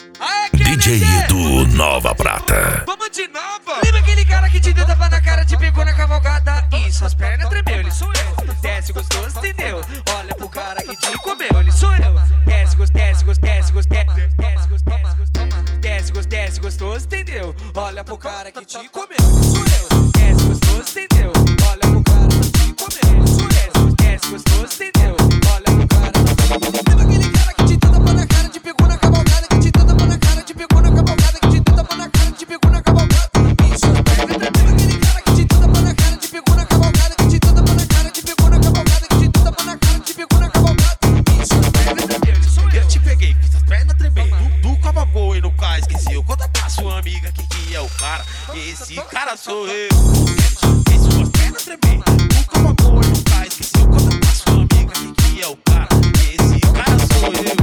DJ Edu Nova Prata. Vamos de novo! Lembra aquele cara que te deu tapa na cara, te pegou na cavalgada e suas pernas tremeu? Ele sou eu. Desce gostoso, entendeu? Olha pro cara que te comeu, ele sou eu. Desce gostoso, desce gostoso, desce gostoso, desce gostoso, desce gostoso, entendeu? Olha pro cara que te comeu, ele sou eu. Desce gostoso, entendeu? Olha pro cara que te comeu, ele sou eu. Desce gostoso, entendeu? Olha pro cara que te comeu. Lembra aquele cara que te deu tapa na cara, te pegou na cavalgada, que te deu tapa na cara, te pegou na cavalgada, que te deu tapa na cara, te pegou na cavalgada. Isso, aquele cara que te deu tapa na cara, te pegou na cavalgada, que te deu tapa na cara, te pegou na cavalgada, que te deu tapa na cara, te pegou na cavalgada. Isso, eu te peguei, fiz as pernas tremer. Tu cavalgou e nunca esqueceu. Conta pra sua amiga que é o cara. Esse cara sou eu. Fiz suas pernas tremer. Tu cavalgou e nunca esqueceu. Conta pra sua amiga que é o cara. Esse cara sou eu.